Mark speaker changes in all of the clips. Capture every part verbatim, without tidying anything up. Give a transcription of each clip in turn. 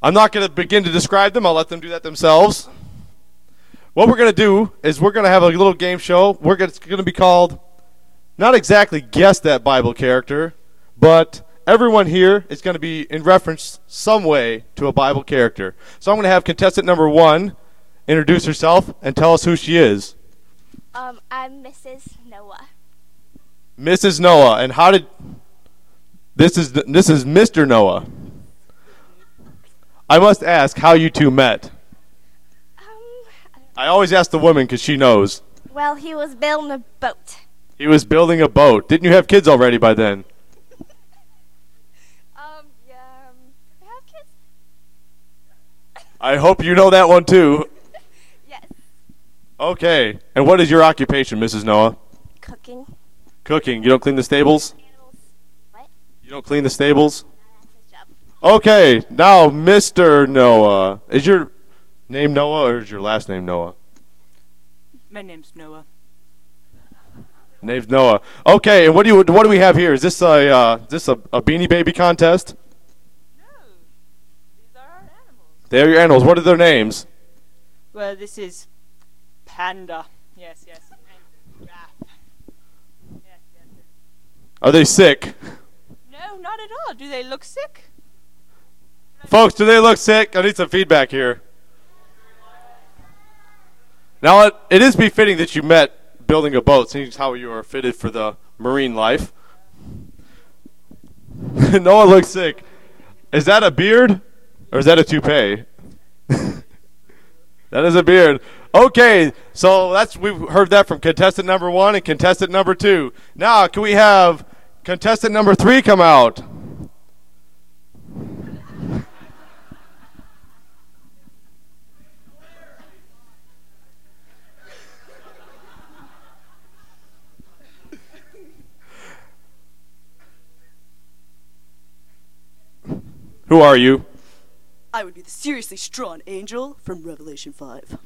Speaker 1: I'm not going to begin to describe them. I'll let them do that themselves. What we're going to do is we're going to have a little game show. We're gonna, it's going to be called, not exactly Guess That Bible Character, but everyone here is going to be in reference some way to a Bible character. So I'm going to have contestant number one introduce herself and tell us who she is.
Speaker 2: Um, I'm Missus Noah.
Speaker 1: Missus Noah. And how did... This is this is Mister Noah. I must ask how you two met.
Speaker 2: Um,
Speaker 1: I always ask the woman because she knows.
Speaker 2: Well, he was building a boat.
Speaker 1: He was building a boat. Didn't you have kids already by then?
Speaker 2: Um, yeah, um, I have kids?
Speaker 1: I hope you know that one too.
Speaker 2: Yes.
Speaker 1: Okay. And what is your occupation, Missus Noah?
Speaker 2: Cooking.
Speaker 1: Cooking. You don't clean the stables?
Speaker 2: Animals. What?
Speaker 1: You don't clean the stables?
Speaker 2: That's his job.
Speaker 1: Okay. Now, Mister Noah. Is your name Noah or is your last name Noah?
Speaker 3: My name's Noah.
Speaker 1: Name's Noah. Okay, and what do you what do we have here? Is this a uh, is this a, a Beanie Baby contest?
Speaker 3: No, these are our animals.
Speaker 1: They're your animals. What are their names?
Speaker 3: Well, this is Panda. Yes, yes. And Giraffe. Yes, yes, yes.
Speaker 1: Are they sick?
Speaker 3: No, not at all. Do they look sick?
Speaker 1: Folks, do they look sick? I need some feedback here. Now, it, it is befitting that you met building a boat, seeing how you are fitted for the marine life. Noah looks sick. Is that a beard or is that a toupee? That is a beard. Okay, so that's we've heard that from contestant number one and contestant number two. Now, can we have contestant number three come out? Who are you?
Speaker 4: I would be the seriously strong angel from Revelation five.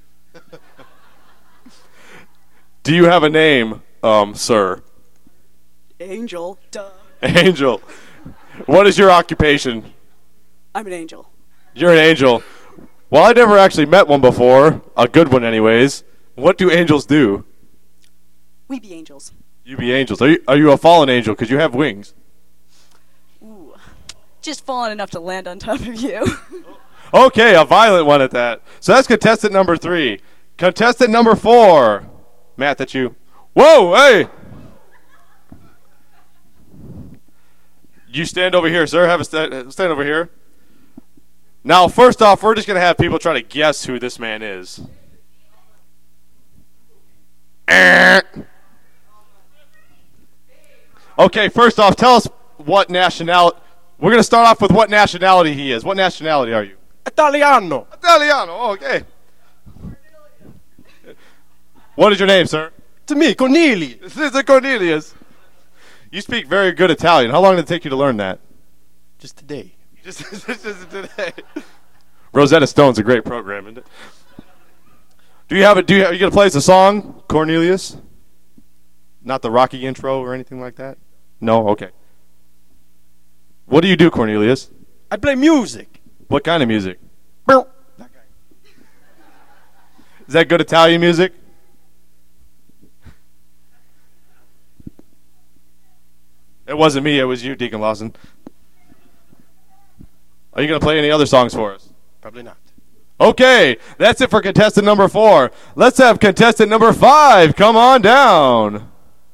Speaker 1: Do you have a name, um, sir?
Speaker 4: Angel, duh.
Speaker 1: Angel. What is your occupation?
Speaker 4: I'm an angel.
Speaker 1: You're an angel. Well, I never actually met one before. A good one, anyways. What do angels do?
Speaker 4: We be angels.
Speaker 1: You be angels. Are you, are you a fallen angel? Because you have wings.
Speaker 4: Ooh. Just falling enough to land on top of you.
Speaker 1: Okay, a violent one at that. So that's contestant number three. Contestant number four. Matt, that's you. Whoa, hey! You stand over here, sir. Have a st- stand over here. Now, first off, we're just going to have people try to guess who this man is. Okay, first off, tell us what nationality. We're going to start off with what nationality he is. What nationality are you?
Speaker 5: Italiano.
Speaker 1: Italiano. Oh, okay. What is your name, sir?
Speaker 5: To me, Cornelius.
Speaker 1: This is Cornelius. You speak very good Italian. How long did it take you to learn that?
Speaker 5: Just today.
Speaker 1: Just, just today. Rosetta Stone's a great program, isn't it? Do you have a? Do you? Are you gonna play us a song, Cornelius? Not the Rocky intro or anything like that. No. Okay. What do you do, Cornelius?
Speaker 5: I play music.
Speaker 1: What kind of music? Is that good Italian music? It wasn't me. It was you, Deacon Lawson. Are you going to play any other songs for us?
Speaker 5: Probably not.
Speaker 1: Okay, that's it for contestant number four. Let's have contestant number five come on down.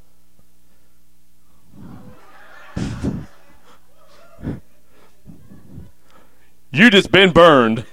Speaker 1: You just been burned.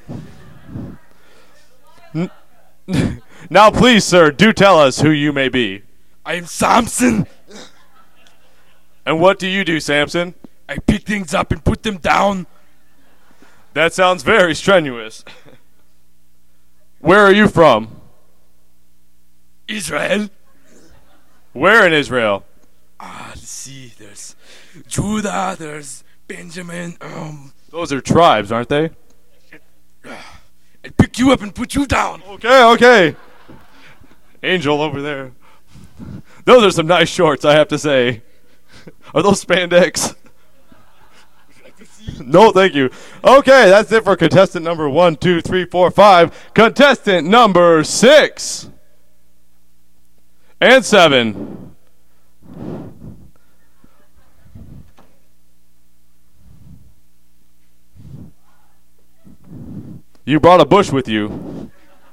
Speaker 1: N- now, please, sir, do tell us who you may be.
Speaker 6: I am Samson.
Speaker 1: And what do you do, Samson?
Speaker 6: I pick things up and put them down.
Speaker 1: That sounds very strenuous. Where are you from?
Speaker 6: Israel.
Speaker 1: Where in Israel?
Speaker 6: Ah, let's see. There's Judah. There's Benjamin. Um,
Speaker 1: Those are tribes, aren't they?
Speaker 6: I pick you up and put you down.
Speaker 1: Okay, okay. Angel over there. Those are some nice shorts, I have to say. Are those spandex?
Speaker 6: Would you like to see?
Speaker 1: No, thank you. Okay, that's it for contestant number one, two, three, four, five. Contestant number six and seven. You brought a bush with you.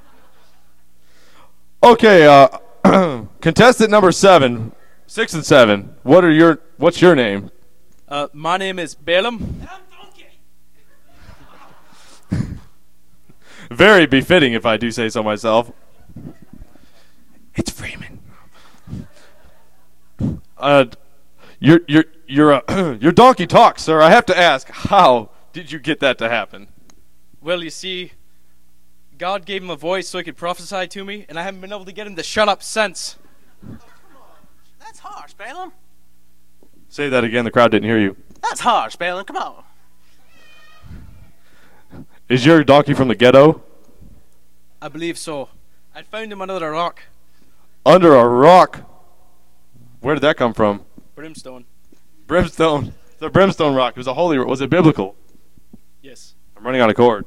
Speaker 1: Okay, uh, contestant number seven, six and seven. What are your? What's your name?
Speaker 6: Uh, my name is Balaam.
Speaker 1: Very befitting, if I do say so myself.
Speaker 6: It's Freeman.
Speaker 1: Uh, your your your uh, your donkey talks, sir. I have to ask, how did you get that to happen?
Speaker 6: Well, you see, God gave him a voice so he could prophesy to me, and I haven't been able to get him to shut up since.
Speaker 7: That's harsh, Balaam.
Speaker 1: Say that again. The crowd didn't hear you.
Speaker 7: That's harsh, Balaam. Come on.
Speaker 1: Is your donkey from the ghetto?
Speaker 6: I believe so. I found him under a rock.
Speaker 1: Under a rock. Where did that come from?
Speaker 6: Brimstone.
Speaker 1: Brimstone. The brimstone rock. It was a holy. Was it biblical?
Speaker 6: Yes.
Speaker 1: I'm running out of cord.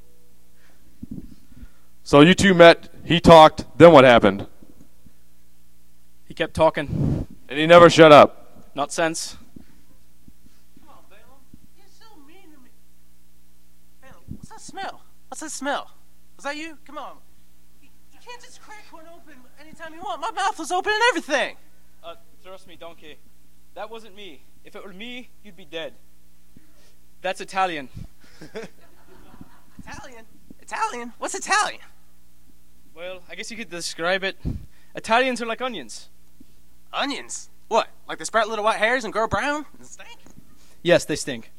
Speaker 1: So you two met. He talked. Then what happened?
Speaker 6: He kept talking.
Speaker 1: And he never shut up.
Speaker 6: Not since.
Speaker 7: Come on, Balaam. You're so mean to me. Balaam, what's that smell? What's that smell? Was that you? Come on. You, you can't just crack one open anytime you want. My mouth was open and everything.
Speaker 6: Uh, trust me, donkey. That wasn't me. If it were me, you'd be dead. That's Italian.
Speaker 7: Italian? Italian? What's Italian?
Speaker 6: Well, I guess you could describe it. Italians are like onions.
Speaker 7: Onions? What? Like they sprout little white hairs and grow brown and stink?
Speaker 6: Yes, they stink.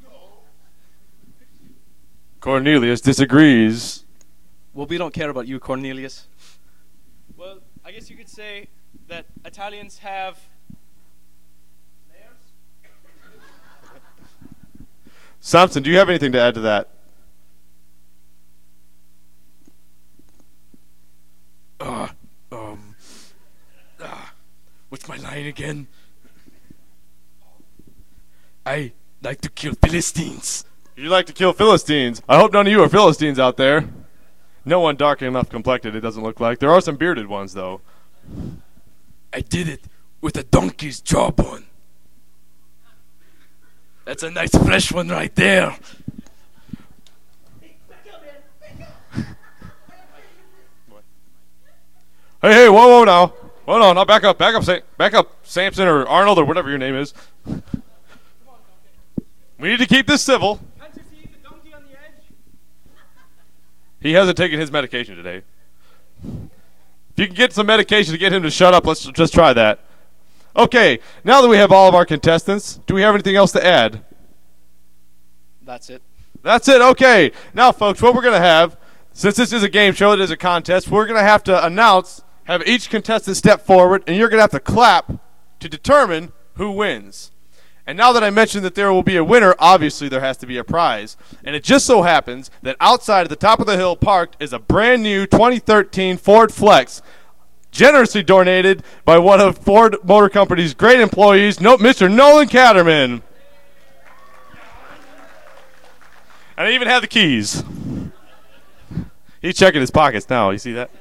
Speaker 1: Cornelius disagrees.
Speaker 6: Well, we don't care about you, Cornelius. Well, I guess you could say that Italians have...
Speaker 1: Samson, do you have anything to add to that?
Speaker 6: Uh, um... Uh, what's my line again? I like to kill Philistines.
Speaker 1: You like to kill Philistines. I hope none of you are Philistines out there. No one dark enough complected, it doesn't look like. There are some bearded ones, though.
Speaker 6: I did it with a donkey's jawbone. That's a nice fresh one right there.
Speaker 1: Hey, hey, whoa, whoa, now. Whoa, no, now back up, back up, Sam- back up, Samson or Arnold or whatever your name is. We need to keep this civil.
Speaker 6: Can't you see the donkey on the edge?
Speaker 1: He hasn't taken his medication today. If you can get some medication to get him to shut up, let's just try that. Okay, now that we have all of our contestants, do we have anything else to add?
Speaker 6: That's it.
Speaker 1: That's it, okay. Now, folks, what we're going to have, since this is a game show, it is a contest, we're going to have to announce, have each contestant step forward, and you're going to have to clap to determine who wins. And now that I mentioned that there will be a winner, obviously there has to be a prize. And it just so happens that outside at the top of the hill parked is a brand new twenty thirteen Ford Flex, generously donated by one of Ford Motor Company's great employees, no, Mister Nolan Catterman. And I even have the keys. He's checking his pockets now. You see that?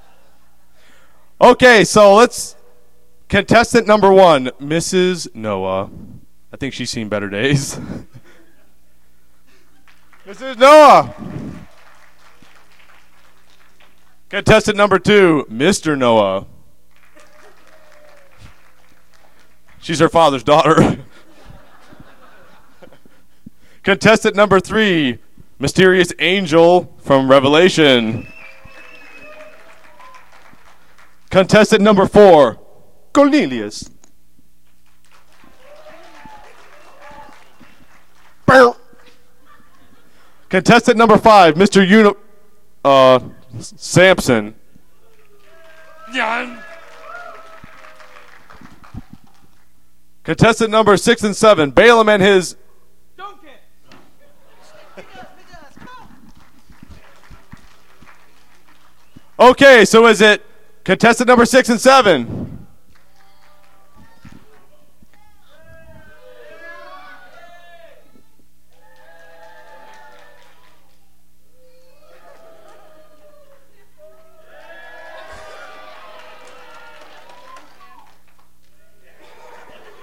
Speaker 1: Okay, so let's... Contestant number one, Missus Noah. I think she's seen better days. Missus Noah. Contestant number two, Mister Noah. She's her father's daughter. Contestant number three, Mysterious Angel from Revelation. Contestant number four, Cornelius. Contestant number five, Mister Uni- uh, Samson.
Speaker 6: Jan.
Speaker 1: Contestant number six and seven, Balaam and his...
Speaker 6: Donkey.
Speaker 1: Okay, so is it contestant number six and seven?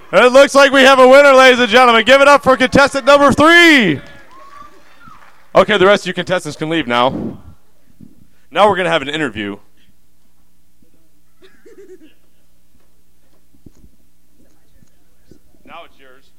Speaker 1: It looks like we have a winner, ladies and gentlemen. Give it up for contestant number three. Okay, the rest of you contestants can leave now. Now we're going to have an interview. Now it's yours.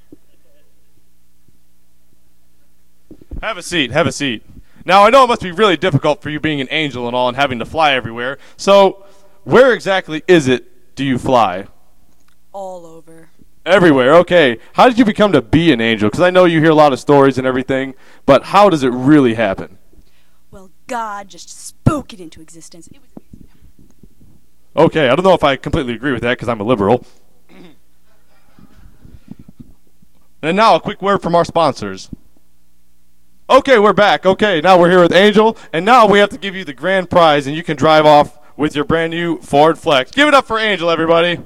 Speaker 1: Have a seat, have a seat. Now, I know it must be really difficult for you being an angel and all and having to fly everywhere. So, where exactly is it do you fly?
Speaker 4: All over.
Speaker 1: Everywhere, okay. How did you become to be an angel? Because I know you hear a lot of stories and everything, but how does it really happen?
Speaker 4: Well, God just spoke it into existence. It was amazing.
Speaker 1: Okay, I don't know if I completely agree with that because I'm a liberal. And now a quick word from our sponsors. Okay, we're back. Okay, now we're here with Angel, and now we have to give you the grand prize, and you can drive off with your brand new Ford Flex. Give it up for Angel, everybody.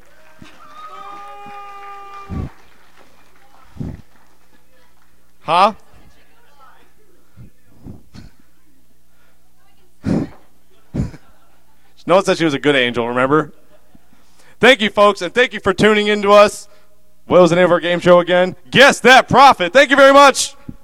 Speaker 1: Huh? No one said she was a good angel, remember? Thank you, folks, and thank you for tuning in to us. What was the name of our game show again? Guess That Prophet. Thank you very much.